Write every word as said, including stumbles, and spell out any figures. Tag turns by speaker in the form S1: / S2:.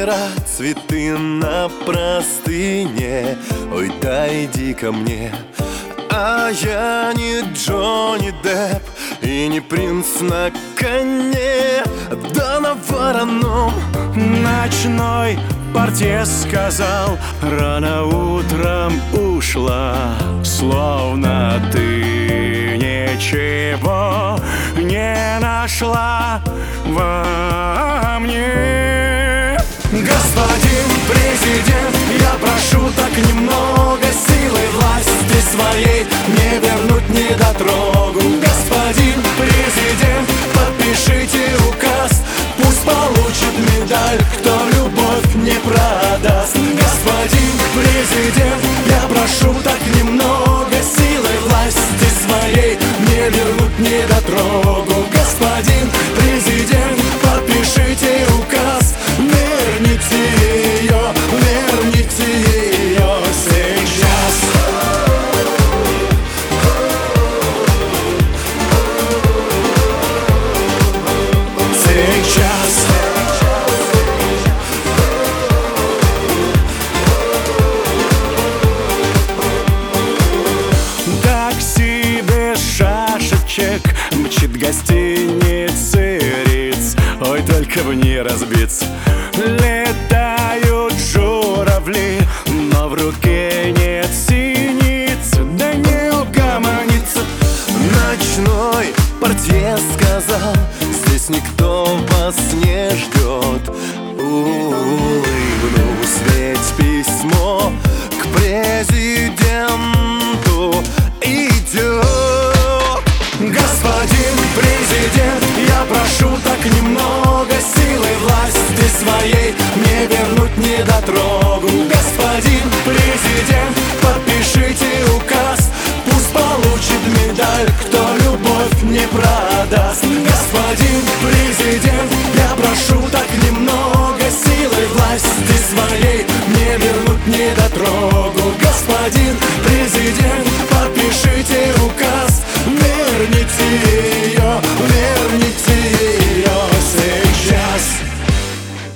S1: озера, цветы на простыне. Ой, да иди ко мне. А я не Джонни Депп и не принц на коне, да на вороном.
S2: Ночной портье сказал: рано утром ушла, словно ты ничего не нашла во мне. Господин президент, я прошу так немного, силой власти своей не вернуть недотрогу. Господин президент, подпишите указ, пусть получит медаль, кто любовь не продаст. Господин президент, я прошу так немного, силой власти своей не вернуть недотрогу. Господин президент, подпишите указ, верните ее, верните ее сейчас. Сейчас. Такси без шашечек мчит гостиницы Риц. Ой, только бы не разбиться. Летают журавли, но в руке нет синиц, да не угомонится.
S1: Ночной портье сказал: здесь никто вас не ждет. Улыбнусь, ведь письмо к президенту идет.
S2: Господин президент, я прошу так немного, силой власти своей не вернуть недотрогу. Господин президент, подпишите указ, пусть получит медаль, кто любовь не продаст. Господин президент, я прошу так немного, силой власти своей не вернуть недотрогу. Господин президент, подпишите